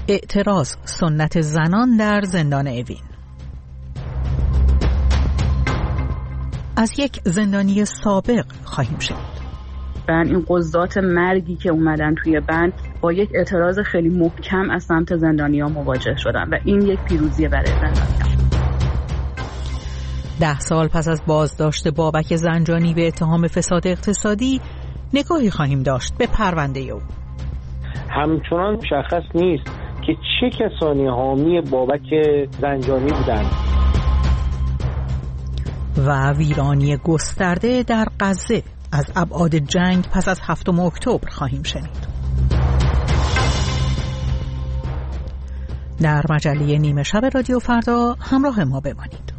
اعتراض سنت زنان در زندان اوین. از یک زندانی سابق خواهیم شنید. این قضات مرگی که اومدن توی بند با یک اعتراض خیلی محکم از سمت زندانیان مواجه شدن و این یک پیروزی برای زندانیان. 10 سال پس از بازداشت بابک زنجانی به اتهام فساد اقتصادی نگاهی خواهیم داشت به پرونده او. همچنان مشخص نیست که چه کسانی حامی بابک زنجانی بودند. و ویرانی گسترده در غزه از ابعاد جنگ پس از 7 اکتبر خواهیم شنید. در مجله نیمه شب رادیو فردا همراه ما بمانید.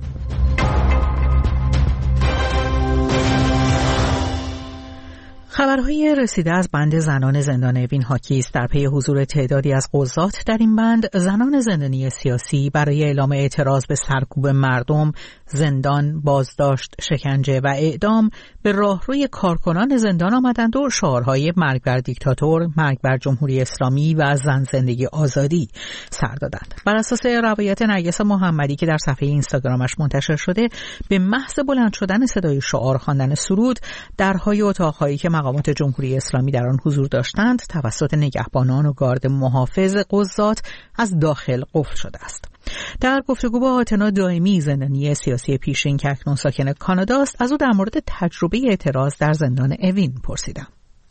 خبرهای رسیده از بند زنان زندان اوین حاکی است در پی حضور تعدادی از قضات در این بند. زنان زندانی سیاسی برای اعلام اعتراض به سرکوب مردم، زندان، بازداشت، شکنجه و اعدام به راهروی کارکنان زندان آمدند و شعارهای مرگ بر دیکتاتور، مرگ بر جمهوری اسلامی و زن زندگی آزادی سر دادند. بر اساس روایت نرگس محمدی که در صفحه اینستاگرامش منتشر شده، به محض بلند شدن صدای شعار خواندن سرود، درهای اتاقهایی که مقامات جمهوری اسلامی در آن حضور داشتند توسط نگهبانان و گارد محافظ قضات از داخل قفل شده است. در گفتگو با آتنا دائمی، زندانی سیاسی پیشین که اکنون ساکن کانادا است، از او در مورد تجربه اعتراض در زندان اوین پرسیدم.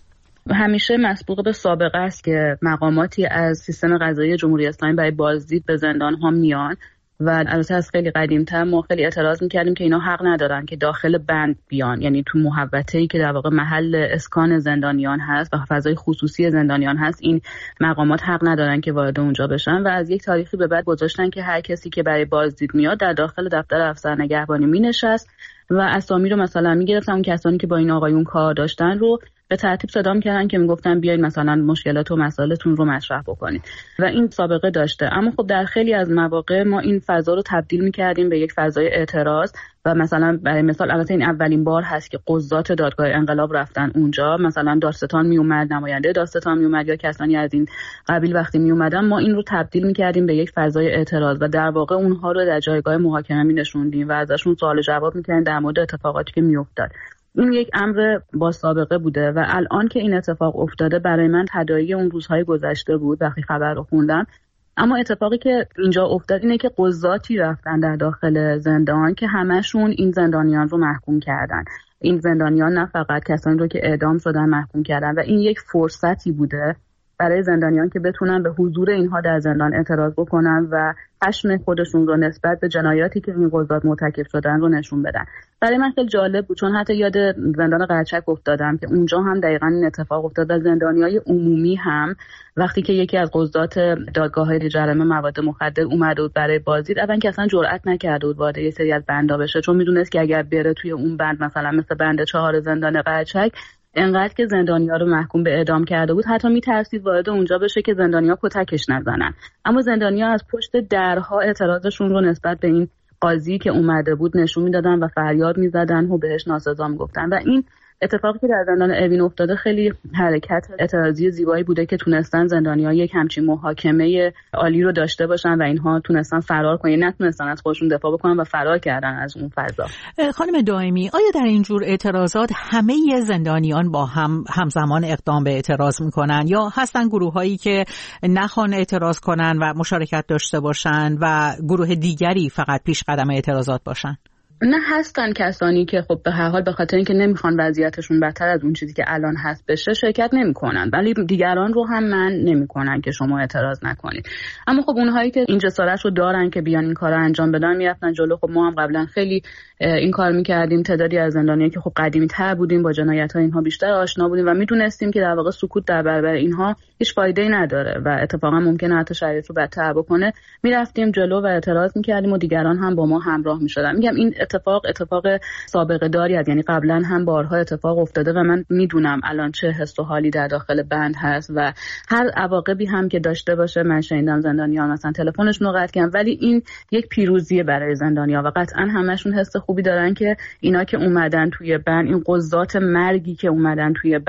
همیشه مسبوق به سابقه است که مقاماتی از سیستم قضایی جمهوری اسلامی برای بازدید به زندان ها میان و البته از خیلی قدیم‌تر ما خیلی اعتراض می‌کردیم که اینا حق ندارن که داخل بند بیان، یعنی تو محوطه‌ای که در واقع محل اسکان زندانیان هست و فضای خصوصی زندانیان هست، این مقامات حق ندارن که وارد اونجا بشن و از یک تاریخی به بعد گذاشتن که هر کسی که برای بازدید میاد در داخل دفتر افسر نگهبانی مینشست و اسامی رو مثلا میگرفتن، اون کسانی که با این آقایون کار داشتن رو به ترتیب صدا می‌کردن که میگفتن بیاین مثلا مشکلات و مسائلتون رو مطرح بکنید و این سابقه داشته. اما خب در خیلی از مواقع ما این فضا رو تبدیل می‌کردیم به یک فضای اعتراض و مثلا برای مثال البته این اولین بار هست که قضات دادگاه انقلاب رفتن اونجا، مثلا دادستان میومد، نماینده دادستان میومد یا کسانی از این قبیل وقتی میومدن ما این رو تبدیل می‌کردیم به یک فضای اعتراض و در واقع اونها رو در جایگاه محاکمه می‌نشوندیم و ازشون سوال جواب می‌کردیم در مورد اتفاقاتی که میافتاد. این یک امر با سابقه بوده و الان که این اتفاق افتاده برای من تداعی اون روزهای گذشته بود وقتی خبر رو خوندم. اما اتفاقی که اینجا افتاد اینه که قضاتی رفتن در داخل زندان که همشون این زندانیان رو محکوم کردن. این زندانیان نه فقط کسانی رو که اعدام شدن محکوم کردن و این یک فرصتی بوده برای زندانیان که بتونن به حضور اینها در زندان اعتراض بکنن و خشم خودشون رو نسبت به جنایاتی که این قضات مرتکب شدن رو نشون بدن. برای من خیلی جالب بود چون حتی یاد زندان قرچک افتادم که اونجا هم دقیقاً این اتفاق افتاد و زندانیای عمومی هم وقتی که یکی از قضات دادگاه‌های جرائم مواد مخدر اومد بود برای بازدید، اول که اصلا جرئت نکرده بود وارد یه سری از بندا بشه چون میدونست که اگر بره توی اون بند مثلا مثل بند 4 زندان قرچک انقدر که زندانی‌ها رو محکوم به اعدام کرده بود حتی میترسید وارد اونجا بشه که زندانی‌ها کتکش نزنن. اما زندانی‌ها از پشت درها اعتراضشون رو نسبت به این قاضی که اومده بود نشون میدادن و فریاد میزدن و بهش ناسزا میگفتن و این اتفاقی که در زندان اوین افتاده خیلی حرکت اعتراضی زیبایی بوده که تونستن زندانی‌ها یک همچین محاکمه عالی رو داشته باشن و اینها تونستن فرار کنن، نتونستن از خودشون دفاع بکنن و فرار کردن از اون فضا. خانم دائمی، آیا در این جور اعتراضات همه زندانیان با هم همزمان اقدام به اعتراض میکنن یا هستن گروهایی که نخوان اعتراض کنن و مشارکت داشته باشن و گروه دیگری فقط پیش قدم اعتراضات باشن؟ نه، هستن کسانی که خب به هر حال به خاطر اینکه نمیخوان وضعیتشون بدتر از اون چیزی که الان هست بشه شرکت نمیکنن، ولی دیگران رو هم من نمیکنن که شما اعتراض نکنید. اما خب اونهایی که این جسارت رو دارن که بیان این کارو انجام بدن میرفتن جلو. خب ما هم قبلا خیلی این کار میکردیم. تعدادی از زندانیایی که خب قدیمی تر بودیم با جنایت‌های اینها بیشتر آشنا بودیم و میدونستیم که در واقع سکوت در برابر اینها هیچ فایده‌ای نداره و اتفاقا ممکنه حتی شرایط رو بدتر بکنه. میرفتیم جلو و اعتراض میکردیم و دیگران هم با ما همراه میشدن. میگم این اتفاق سابقه داری است، یعنی قبلا هم بارها اتفاق افتاده و من میدونم الان چه حس و حالی در داخل بند هست و هر عواقبی هم که داشته باشه. من شنیدم زندانیان مثلا تلفنشون رو قطع کردن، ولی این یک پیروزیه برای زندانیا و قطعا همشون حس خوبی دارن که اینا که اومدن توی بند، این قضات مرگی که اومدن توی بند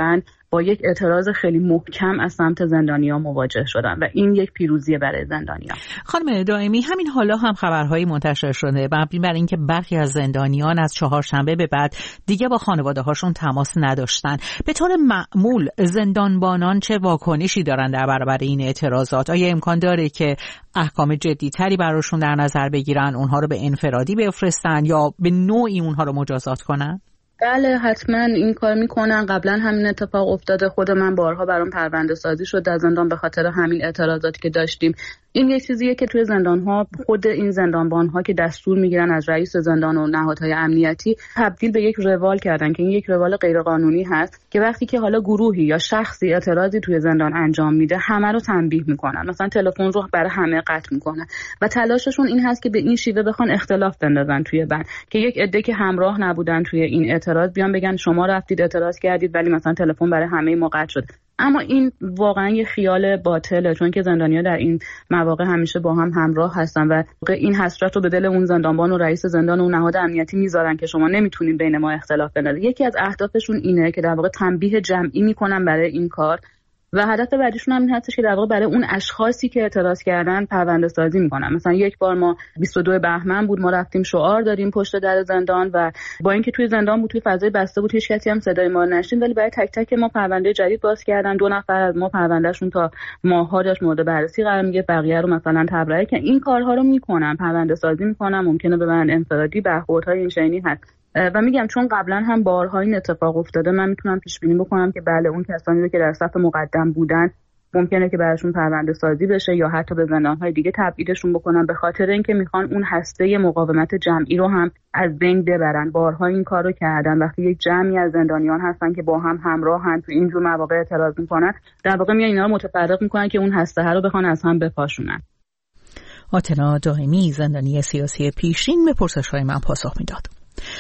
با یک اعتراض خیلی محکم از سمت زندانیان مواجه شدن و این یک پیروزی برای زندانیان. خانم دائمی، همین حالا هم خبرهایی منتشر شده مبنی بر اینکه برخی از زندانیان از چهارشنبه به بعد دیگه با خانواده‌هاشون تماس نداشتن. به طور معمول زندانبانان چه واکنشی دارن در برابر این اعتراضات؟ آیا امکان داره که احکام جدی‌تری براشون در نظر بگیرن، اونها رو به انفرادی بفرستن یا به نوعی اونها رو مجازات کنن؟ بله، حتما این کار میکنن. قبلا همین اتفاق افتاده. خود من بارها برام پرونده سازی شد در زندان به خاطر همین اعتراضاتی که داشتیم. این یک چیزیه که توی زندان‌ها خود این زندانبان‌ها که دستور میگیرن از رئیس زندان و نهادهای امنیتی تبدیل به یک روال کردن که این یک روال غیرقانونی هست که وقتی که حالا گروهی یا شخصی اعتراضی توی زندان انجام میده همه رو تنبیه میکنن، مثلا تلفن رو برای همه قطع میکنن و تلاششون این هست که به این شیوه بخوان اختلاف بندازن توی بند که یک عده که همراه نبودن توی این اعتراض بیان بگن شما رفتید اعتراض کردید ولی مثلا تلفن برای همه ما قطع شد. اما این واقعا یه خیال باطله، چون که زندانی‌ها در این مواقع همیشه با هم همراه هستن و این حسرت رو به دل اون زندانبان و رئیس زندان و نهاد امنیتی میذارن که شما نمیتونین بین ما اختلاف بندازید. یکی از اهدافشون اینه که در واقع تنبیه جمعی میکنن برای این کار و هدف بعدیشون هم این هستش که در واقع برای اون اشخاصی که اعتراض کردن پرونده سازی میکنن. مثلا یک بار ما 22 بهمن بود، ما رفتیم شعار داریم پشت در زندان و با اینکه توی زندان بود، توی فضای بسته بود، هیچ کسی هم صدای ما نشنید، ولی برای تک تک ما پرونده جدید باز کردن. 2 نفر از ما پروندهشون تا ماه‌ها داشت مورد بررسی قرار میگه، بقیه رو مثلا تبرئه که این کارها رو میکنن، پرونده سازی میکنن، ممکنه ببرن انفرادی، برخوردهای این شینی هست. و میگم چون قبلا هم بارها این اتفاق افتاده، من میتونم پیش بینی بکنم که بله اون کسانی رو که در صف مقدم بودن ممکنه که براشون پرونده سازی بشه یا حتی به زندان‌های دیگه تبعیدشون بکنن به خاطر اینکه میخوان اون هسته مقاومت جمعی رو هم از بین ببرن. بارها این کارو کردن. وقتی یک جمعی از زندانیان هستن که با هم همراهن تو اینجور مواقع اعتراض میکنن، در واقع میان اینا رو متفرق میکنن که اون هسته رو بخوان از هم بپاشونن. آتنا دائمی، زندانی سیاسی پیشین، به پرسش‌های من پاسخ میداد.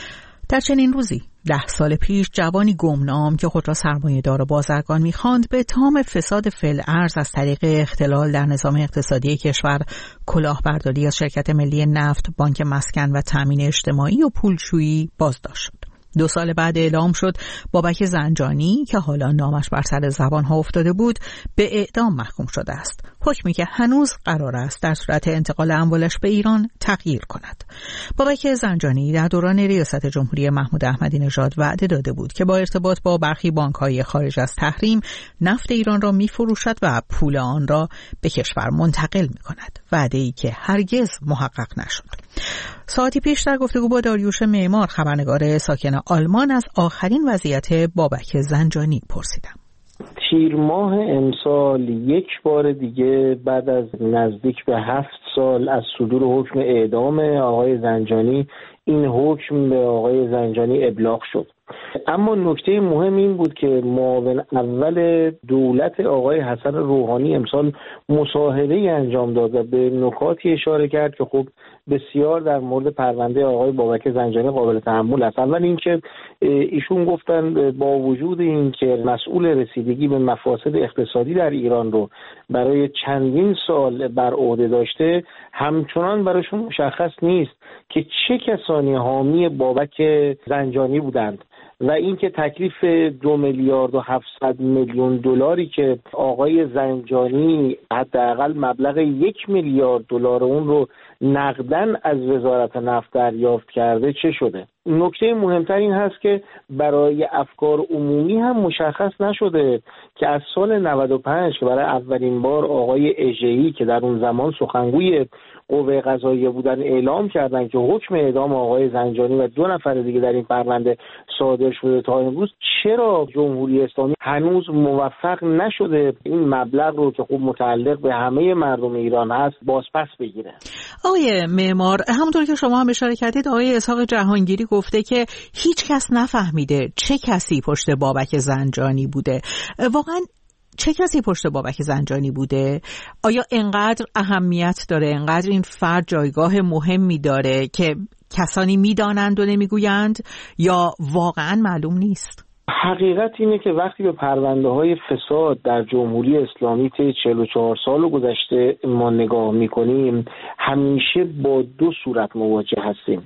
در چنین روزی 10 سال پیش جوانی گمنام که خود را سرمایه‌دار و بازرگان می‌خواند به اتهام فساد فی‌الارض از طریق اختلال در نظام اقتصادی کشور، کلاهبرداری از شرکت ملی نفت، بانک مسکن و تامین اجتماعی و پولشویی بازداشت شد. 2 سال بعد اعلام شد بابک زنجانی که حالا نامش بر سر زبان‌ها افتاده بود به اعدام محکوم شده است. حکمی که هنوز قرار است در صورت انتقال اموالش به ایران تغییر کند. بابک زنجانی در دوران ریاست جمهوری محمود احمدی نژاد وعده داده بود که با ارتباط با برخی بانک‌های خارج از تحریم نفت ایران را می‌فروشد و پول آن را به کشور منتقل می‌کند. وعده‌ای که هرگز محقق نشد. ساعتی پیش در گفتگو با داریوش معمار، خبرنگار ساکن آلمان، از آخرین وضعیت بابک زنجانی پرسیدم. تیر ماه امسال یک بار دیگه بعد از نزدیک به 7 سال از صدور حکم اعدام آقای زنجانی، این حکم به آقای زنجانی ابلاغ شد. اما نکته مهم این بود که معاون اول دولت آقای حسن روحانی امسال مصاحبه‌ای انجام داد و به نکاتی اشاره کرد که خب بسیار در مورد پرونده آقای بابک زنجانی قابل تحمل است. اول اینکه ایشون گفتن با وجود اینکه مسئول رسیدگی به مفاسد اقتصادی در ایران رو برای چندین سال بر عهده داشته، همچنان براشون مشخص نیست که چه کسانی حامی بابک زنجانی بودند و اینکه تکلیف 2 میلیارد و 700 میلیون دلاری که آقای زنجانی حداقل مبلغ 1 میلیارد دلار اون رو نقدن از وزارت نفت دریافت کرده چه شده. نکته مهمتر این هست که برای افکار عمومی هم مشخص نشده که از سال 95 که برای اولین بار آقای اژه‌ای که در اون زمان سخنگوی قوه قضاییه بودن اعلام کردن که حکم اعدام آقای زنجانی و 2 نفر دیگه در این پرونده صادر شده، تا امروز چرا جمهوری اسلامی هنوز موفق نشده این مبلغ رو که خوب متعلق به همه مردم ایران هست بازپس بگیره؟ آقای معمار، همونطور که شما هم اشاره کردید، آقای اسحاق جهانگیری گفته که هیچ کس نفهمیده چه کسی پشت بابک زنجانی بوده. واقعا چه کسی پشت بابک زنجانی بوده؟ آیا انقدر اهمیت داره، انقدر این فرد جایگاه مهمی داره که کسانی میدانند و نمیگویند، یا واقعا معلوم نیست؟ حقیقت اینه که وقتی به پرونده های فساد در جمهوری اسلامی طی 44 سال گذشته ما نگاه میکنیم، همیشه با 2 صورت مواجه هستیم.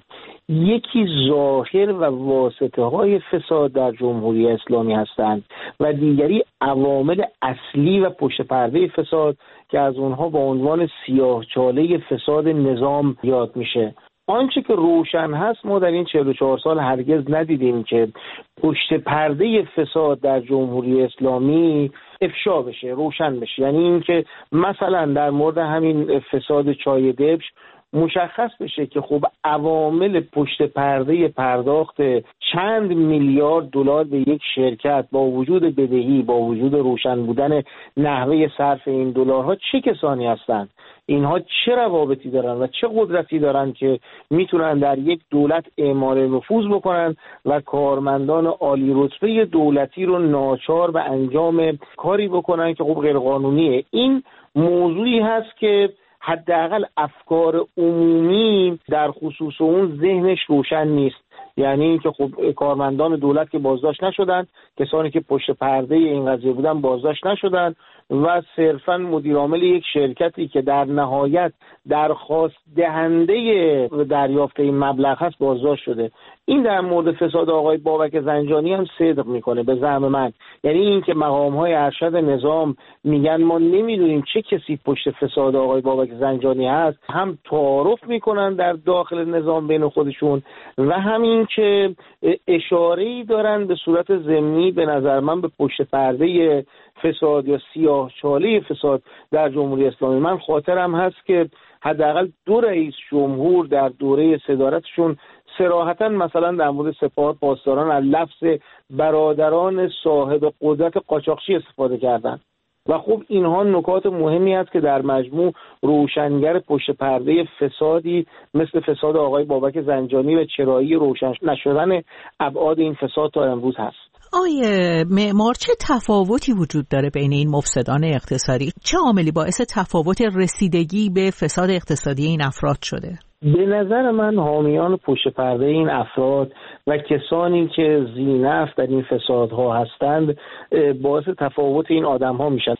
یکی ظاهر و واسطه های فساد در جمهوری اسلامی هستند و دیگری عوامل اصلی و پشت پرده فساد که از اونها با عنوان سیاهچاله فساد نظام یاد میشه. آنچه که روشن هست ما در این 44 سال هرگز ندیدیم که پشت پرده فساد در جمهوری اسلامی افشا بشه، روشن بشه. یعنی این که مثلا در مورد همین فساد چای دبش مشخص بشه که خب عوامل پشت پرده پرداخت چند میلیارد دلار به یک شرکت با وجود بدهی، با وجود روشن بودن نحوه صرف این دلارها چه کسانی هستند، اینها چه روابطی دارن و چه قدرتی دارن که میتونن در یک دولت اعمال نفوذ بکنن و کارمندان عالی رتبه دولتی رو ناچار به انجام کاری بکنن که خب غیر قانونیه. این موضوعی هست که حداقل افکار عمومی در خصوص اون ذهنش روشن نیست. یعنی اینکه خب کارمندان دولت که بازداشت نشدن، کسانی که پشت پرده این قضیه بودن بازداشت نشدن و صرفاً مدیر عامل یک شرکتی که در نهایت درخواست دهنده دریافت این مبلغ هست بازداشت شده. این در مورد فساد آقای بابک زنجانی هم صدق میکنه به زعم من. یعنی این که مقام‌های ارشد نظام میگن ما نمیدونیم چه کسی پشت فساد آقای بابک زنجانی هست، هم تعارف میکنن در داخل نظام بین خودشون و همین که اشاره‌ای دارن به صورت ضمنی به نظر من به پشت پرده فساد یا سیاهچاله فساد در جمهوری اسلامی. من خاطرم هست که حداقل 2 رئیس جمهور در دوره صدارتشون صراحتاً مثلا در مورد سپاه پاسداران از لفظ برادران صاحب قدرت قاچاقچی استفاده کردند و خب اینها نکات مهمی است که در مجموع روشنگر پشت پرده فسادی مثل فساد آقای بابک زنجانی و چرایی روشن نشدن ابعاد این فساد تا امروز هست. آیه معمار، چه تفاوتی وجود داره بین این مفسدان اقتصادی؟ چه عاملی باعث تفاوت رسیدگی به فساد اقتصادی این افراد شده؟ به نظر من حامیان پشت پرده این افراد و کسانی که ذی‌نفع در این فسادها هستند باعث تفاوت این آدم‌ها میشن.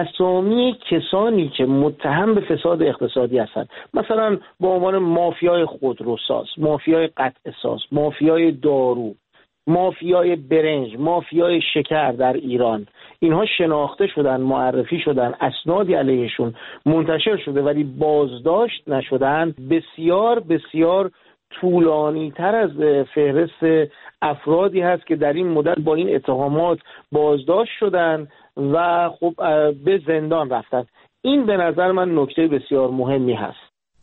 اسامی کسانی که متهم به فساد اقتصادی هستند، مثلا به عنوان مافیای خودروساز، مافیای قطعه‌ساز، مافیای دارو، مافیای برنج، مافیای شکر در ایران، اینها شناخته شدن، معرفی شدن، اسنادی علیهشون منتشر شده ولی بازداشت نشدن. بسیار بسیار طولانی تر از فهرست افرادی هست که در این مدت با این اتهامات بازداشت شدن و خب به زندان رفتن. این به نظر من نکته بسیار مهمی هست.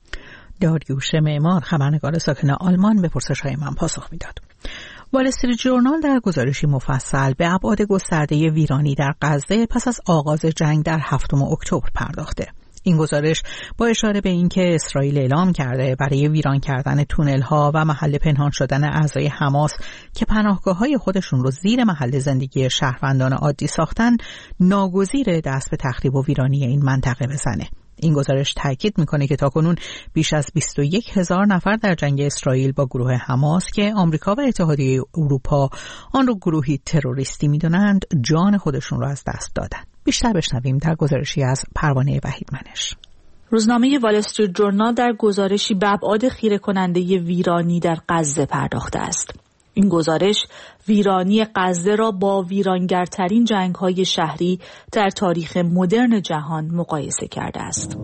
داریوش معمار، خبرنگار ساکن آلمان، به پرسش‌های من پاسخ میداد. وال استریت ژورنال در گزارشی مفصل به ابعاد گسترده ویرانی در غزه پس از آغاز جنگ در 7 اکتبر پرداخته. این گزارش با اشاره به اینکه اسرائیل اعلام کرده برای ویران کردن تونل‌ها و محل پنهان شدن اعضای حماس که پناهگاه‌های خودشون رو زیر محل زندگی شهروندان عادی ساختن، ناگزیره دست به تخریب و ویرانی این منطقه بزنه. این گزارش تاکید میکنه که تاکنون بیش از 21,000 نفر در جنگ اسرائیل با گروه حماس که آمریکا و اتحادیه اروپا آن رو گروهی تروریستی میدونند جان خودشون رو از دست دادن. بیشتر بشنویم در گزارشی از پروانه وحیدمنش. روزنامه وال استریت ژورنال در گزارشی به ابعاد خیره کننده ویرانی در غزه پرداخته است. این گزارش ویرانی غزه را با ویرانگرترین جنگ‌های شهری در تاریخ مدرن جهان مقایسه کرده است.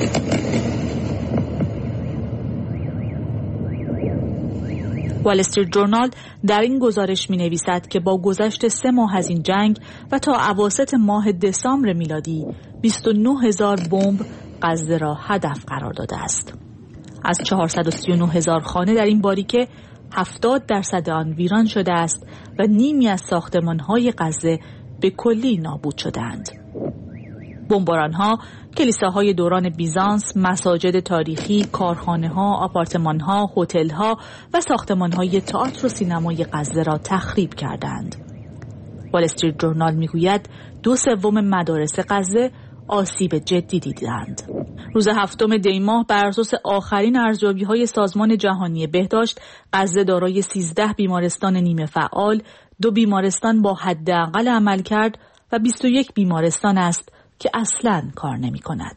وال استریت ژورنال در این گزارش می‌نویسد که با گذشت 3 ماه از این جنگ و تا اواسط ماه دسامبر میلادی 29,000 بمب غزه را هدف قرار داده است. از 439,000 خانه در این باریکه 70% آن ویران شده است و نیمی از ساختمان‌های غزه به کلی نابود شدند. بمباران‌ها کلیساهای دوران بیزانس، مساجد تاریخی، کارخانه‌ها، آپارتمان‌ها، هتل‌ها و ساختمان‌های تئاتر و سینمای غزه را تخریب کردند. وال استریت ژورنال می‌گوید 2/3 مدارس غزه آسیب جدی دیدند. روز 7 دی ماه بر اساس آخرین ارزیابی‌های سازمان جهانی بهداشت، غزه دارای 13 بیمارستان نیمه فعال، 2 بیمارستان با حداقل عملکرد و 21 بیمارستان است که اصلاً کار نمی‌کند.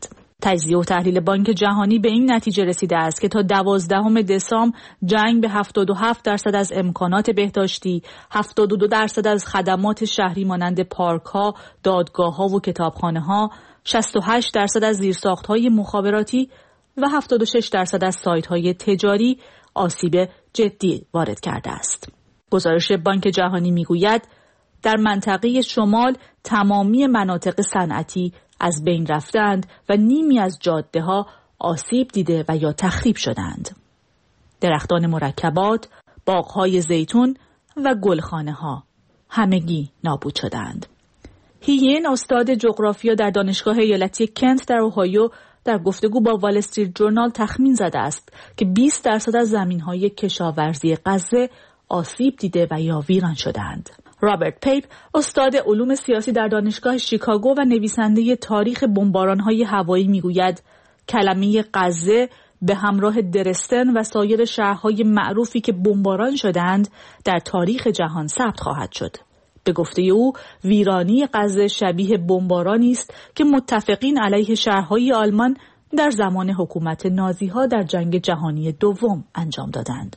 تجزیه و تحلیل بانک جهانی به این نتیجه رسیده است که تا 12 دسامبر جنگ به 77% از امکانات بهداشتی، 72% از خدمات شهری مانند پارک‌ها، دادگاه‌ها و کتابخانه‌ها، 68% از زیرساخت‌های مخابراتی و 76% از سایت‌های تجاری آسیب جدی وارد کرده است. گزارش بانک جهانی می‌گوید در منطقه شمال تمامی مناطق صنعتی از بین رفتند و نیمی از جاده‌ها آسیب دیده و یا تخریب شدند. درختان مرکبات، باغ‌های زیتون و گلخانه‌ها همگی نابود شدند. هیین استاد جغرافیا در دانشگاه ایالتی کنت در اوهایو در گفتگو با وال استریت جورنال تخمین زده است که 20% از زمین‌های کشاورزی غزه آسیب دیده و یا ویران شدند. رابرت پیپ استاد علوم سیاسی در دانشگاه شیکاگو و نویسنده تاریخ بمباران‌های هوایی میگوید کلمه غزه به همراه درستن و سایر شهرهای معروفی که بمباران شدند در تاریخ جهان ثبت خواهد شد. به گفته او ویرانی غزه شبیه بمبارانی است که متفقین علیه شهرهای آلمان در زمان حکومت نازی‌ها در جنگ جهانی دوم انجام دادند.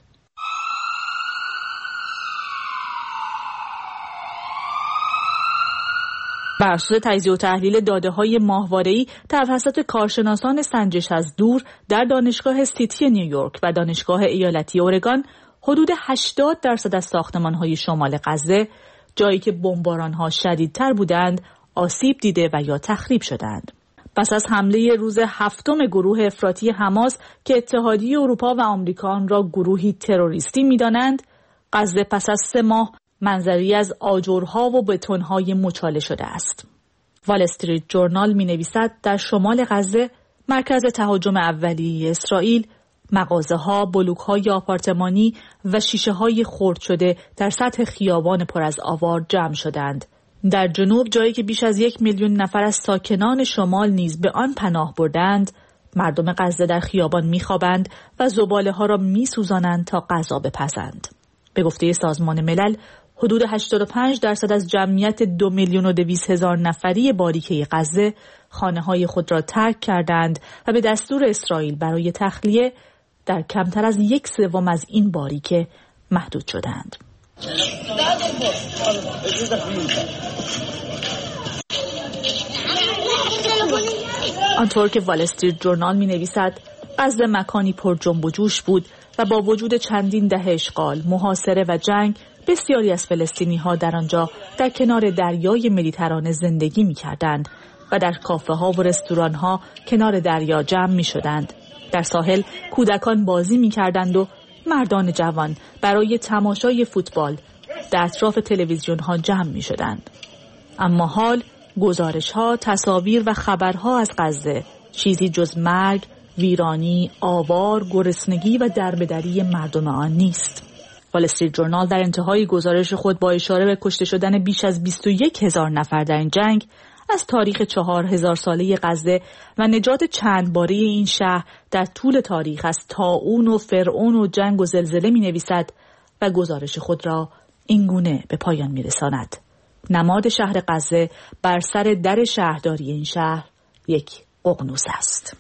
بر اساس تجزیه و تحلیل داده‌های ماهواره‌ای توسط کارشناسان سنجش از دور در دانشگاه سیتی نیویورک و دانشگاه ایالتی اورگان، حدود 80% از ساختمان‌های شمال غزه، جایی که بمباران‌ها شدیدتر بودند، آسیب دیده و یا تخریب شدند. پس از حمله روز 7 گروه افراطی حماس که اتحادیه اروپا و آمریکا آن را گروهی تروریستی می‌دانند، غزه پس از 3 ماه منظری از آجرها و بتون‌های مچاله شده است. وال استریت جورنال می‌نویسد در شمال غزه، مرکز تهاجم اولیه اسرائیل، مغازه‌ها، بلوک‌های آپارتمانی و شیشه‌های خرد شده در سطح خیابان پر از آوار جمع شدند. در جنوب، جایی که بیش از 1 میلیون نفر از ساکنان شمال نیز به آن پناه بردند، مردم غزه در خیابان می‌خوابند و زباله‌ها را می‌سوزانند تا غذا بپزند. به گفته سازمان ملل، حدود 85% از جمعیت 2,200,000 نفری باریکه غزه خانه‌های خود را ترک کردند و به دستور اسرائیل برای تخلیه در کمتر از 1/3 از این باریکه محدود شدند. آنطور که وال استریت جورنال می‌نویسد، غزه مکانی پر جنب و جوش بود و با وجود چندین دهه اشغال، محاصره و جنگ، بسیاری از فلسطینی‌ها در آنجا در کنار دریای مدیترانه زندگی می‌کردند و در کافه‌ها و رستوران‌ها کنار دریا جمع می‌شدند. در ساحل کودکان بازی می‌کردند و مردان جوان برای تماشای فوتبال در اطراف تلویزیون‌ها جمع می‌شدند. اما حال گزارش‌ها، تصاویر و خبرها از غزه چیزی جز مرگ، ویرانی، آوار، گرسنگی و دربدری مردم آن نیست. وال استریت جورنال در انتهای گزارش خود با اشاره به کشته شدن بیش از 21,000 نفر در این جنگ، از تاریخ 4000 ساله غزه و نجات چند باره این شهر در طول تاریخ از طاعون و فرعون و جنگ و زلزله می‌نویسد و گزارش خود را اینگونه به پایان می‌رساند: نماد شهر غزه بر سر در شهرداری این شهر یک ققنوس است.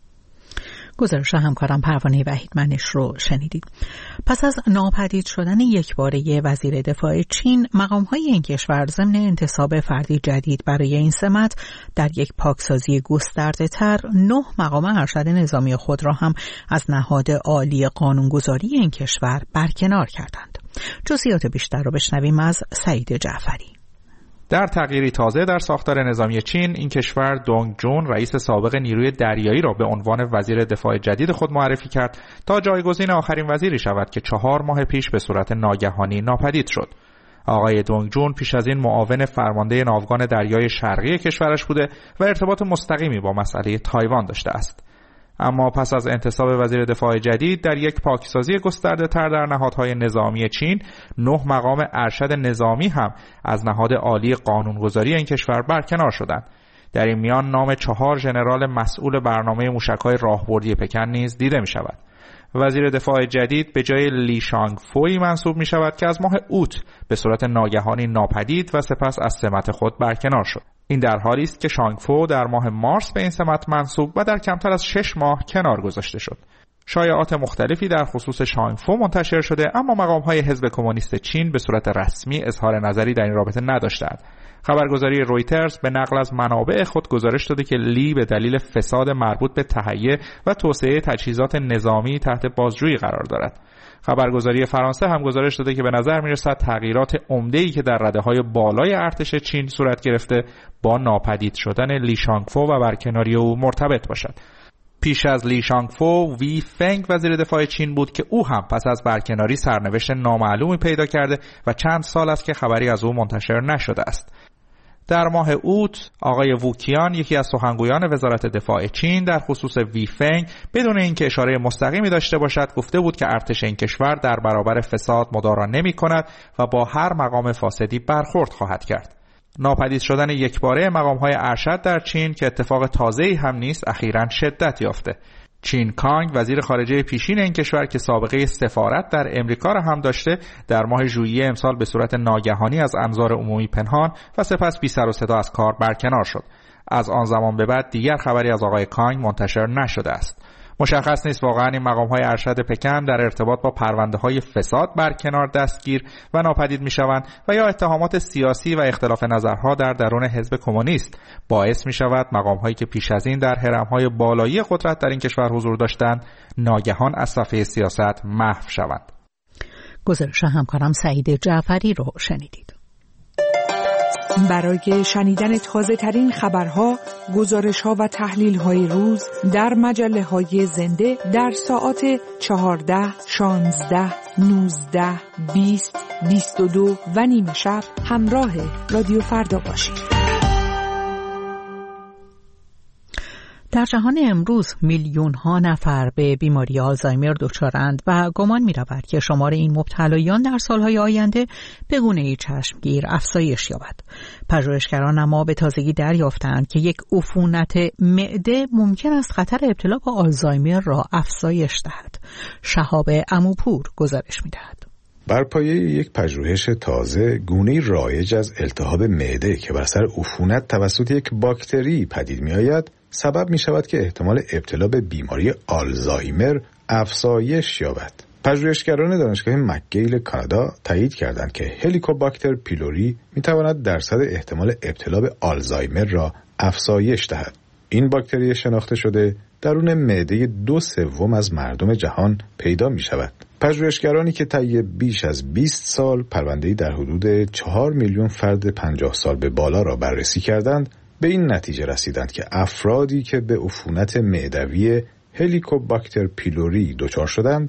گزارش همکارم پروانه وحیدمنش رو شنیدید. پس از ناپدید شدن یکباره وزیر دفاع چین، مقام‌های این کشور ضمن انتصاب فردی جدید برای این سمت در یک پاکسازی گسترده‌تر 9 مقام ارشد نظامی خود را هم از نهاد عالی قانونگذاری این کشور برکنار کردند. جزئیات بیشتر را بشنویم از سعید جعفری. در تغییری تازه در ساختار نظامی چین، این کشور دونگ جون رئیس سابق نیروی دریایی را به عنوان وزیر دفاع جدید خود معرفی کرد تا جایگزین آخرین وزیری شود که 4 ماه پیش به صورت ناگهانی ناپدید شد. آقای دونگ جون پیش از این معاون فرمانده ناوگان دریای شرقی کشورش بوده و ارتباط مستقیمی با مسئله تایوان داشته است. اما پس از انتصاب وزیر دفاع جدید در یک پاکسازی گسترده‌تر در نهادهای نظامی چین، 9 مقام ارشد نظامی هم از نهاد عالی قانونگذاری این کشور برکنار شدند. در این میان نام 4 ژنرال مسئول برنامه موشک‌های راهبردی پکن نیز دیده می‌شود. وزیر دفاع جدید به جای لی شانگ فوی منصوب می‌شود که از ماه اوت به صورت ناگهانی ناپدید و سپس از سمت خود برکنار شد. این در حالی است که شانگفو در ماه مارس به این سمت منصوب و در کمتر از 6 ماه کنار گذاشته شد. شایعات مختلفی در خصوص شانگفو منتشر شده، اما مقام‌های حزب کمونیست چین به صورت رسمی اظهار نظری در این رابطه نداشتند. خبرگزاری رویترز به نقل از منابع خود گزارش داده که لی به دلیل فساد مربوط به تهیه و توسعه تجهیزات نظامی تحت بازجویی قرار دارد. خبرگزاری فرانسه هم گزارش داده که به نظر می‌رسد تغییرات عمده‌ای که در رده‌های بالای ارتش چین صورت گرفته با ناپدید شدن لی شانگفو و برکناری او مرتبط باشد. پیش از لی شانگفو، وی فنگ وزیر دفاع چین بود که او هم پس از برکناری سرنوشت نامعلومی پیدا کرده و چند سال است که خبری از او منتشر نشده است. در ماه اوت، آقای ووکیان، یکی از سخنگویان وزارت دفاع چین، در خصوص وی فنگ بدون اینکه اشاره مستقیمی داشته باشد گفته بود که ارتش این کشور در برابر فساد مدارا نمی‌کند و با هر مقام فاسدی برخورد خواهد کرد. ناپدید شدن یکباره مقام‌های ارشد در چین که اتفاق تازه‌ای هم نیست، اخیراً شدت یافته. چین کانگ، وزیر خارجه پیشین این کشور که سابقه سفارت در امریکا را هم داشته، در ماه ژوئیه امسال به صورت ناگهانی از انظار عمومی پنهان و سپس بی سر و صدا از کار برکنار شد. از آن زمان به بعد دیگر خبری از آقای کانگ منتشر نشده است. مشخص نیست واقعا این مقام‌های ارشد پکن در ارتباط با پرونده‌های فساد برکنار دستگیر و ناپدید می‌شوند و یا اتهامات سیاسی و اختلاف نظرها در درون حزب کمونیست باعث می‌شود مقام‌هایی که پیش از این در هرم‌های بالایی قدرت در این کشور حضور داشتند ناگهان از صفحه سیاست محو شوند. گزارش همکارم سعید جعفری رو شنیدید. برای شنیدن تازه ترین خبرها، گزارش‌ها و تحلیل‌های روز در مجله‌های زنده در ساعات 14، 16، 19، 20، 22 و نیم شب همراه رادیو فردا باشید. در جهان امروز میلیون‌ها نفر به بیماری آلزایمر دچارند و گمان می‌رود که شمار این مبتلایان در سالهای آینده به گونه‌ای چشمگیر افزایش یابد. پژوهشگران اما به تازگی دریافتند که یک عفونت معده ممکن است خطر ابتلا به آلزایمر را افزایش دهد. شهاب عموپور گزارش می‌دهد. بر پایه یک پژوهش تازه، گونه‌ای رایج از التهاب معده که بر اثر عفونت توسط یک باکتری پدید می‌آید، سبب می‌شود که احتمال ابتلا به بیماری آلزایمر افزایش یابد. پژوهشگران دانشگاه مکگیل کانادا تایید کردند که هلیکوباکتر پیلوری می‌تواند درصد احتمال ابتلا به آلزایمر را افزایش دهد. این باکتری شناخته شده درون معده 2/3 از مردم جهان پیدا می‌شود. پژوهشگرانی که طی بیش از 20 سال پرونده‌ای در حدود 4 میلیون فرد 50 سال به بالا را بررسی کردند، به این نتیجه رسیدند که افرادی که به عفونت معدوی هلیکوباکتر پیلوری دچار شدند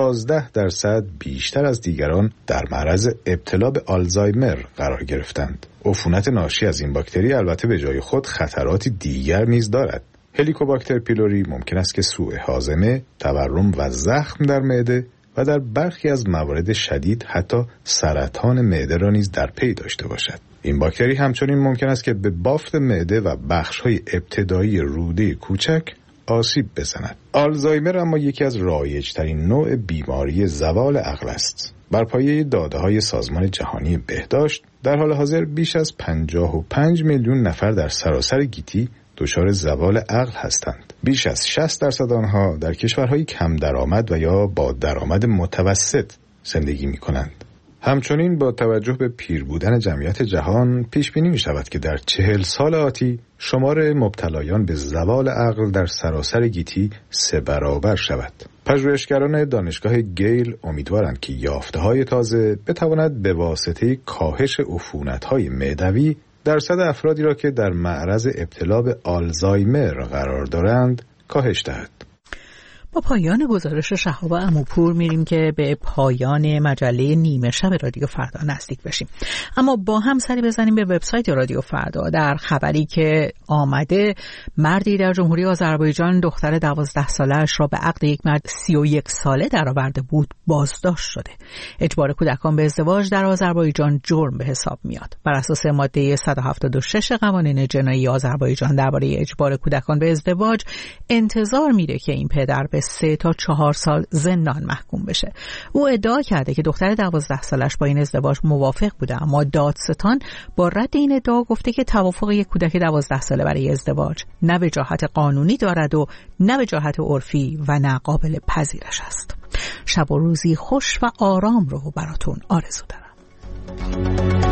11% بیشتر از دیگران در معرض ابتلا به آلزایمر قرار گرفتند. عفونت ناشی از این باکتری البته به جای خود خطرات دیگر نیز دارد. هلیکوباکتر پیلوری ممکن است که سوء هاضمه، تورم و زخم در معده و در برخی از موارد شدید حتی سرطان معده را نیز در پی داشته باشد. این باکتری همچنین ممکن است که به بافت معده و بخش‌های ابتدایی روده کوچک آسیب بزند. آلزایمر اما یکی از رایج‌ترین نوع بیماری زوال عقل است. بر پایه داده‌های سازمان جهانی بهداشت، در حال حاضر بیش از 55 میلیون نفر در سراسر گیتی دچار زوال عقل هستند. بیش از 60% آنها در کشورهای کم درآمد و یا با درآمد متوسط زندگی می‌کنند. همچنین با توجه به پیر بودن جمعیت جهان پیش بینی می شود که در 40 سال آتی شمار مبتلایان به زوال عقل در سراسر گیتی 3 برابر شود. پژوهشگران دانشگاه گیل امیدوارند که یافته‌های تازه بتواند به واسطه کاهش عفونت‌های معدوی درصد افرادی را که در معرض ابتلا به آلزایمر قرار دارند کاهش دهد. با پایان گزارش شهاب عموپور میریم که به پایان مجله نیمه شب رادیو فردا نزدیک بشیم. اما با هم سری بزنیم به وبسایت رادیو فردا. در خبری که آمده، مردی در جمهوری آذربایجان دختر 12 ساله‌اش را به عقد یک مرد 31 ساله درآورده بود بازداشت شده. اجبار کودکان به ازدواج در آذربایجان جرم به حساب میاد. بر اساس ماده 176 قوانین جنایی آذربایجان درباره اجبار کودکان به ازدواج انتظار میره که این پدر به 3 تا 4 سال زندان محکوم بشه. او ادعا کرده که دختر 12 سالش با این ازدواج موافق بوده، اما دادستان با رد این ادعا گفته که توافق یک کودک 12 ساله برای ازدواج نه وجاهت قانونی دارد و نه وجاهت عرفی و نه قابل پذیرش است. شب و روزی خوش و آرام رو براتون آرزو دارم.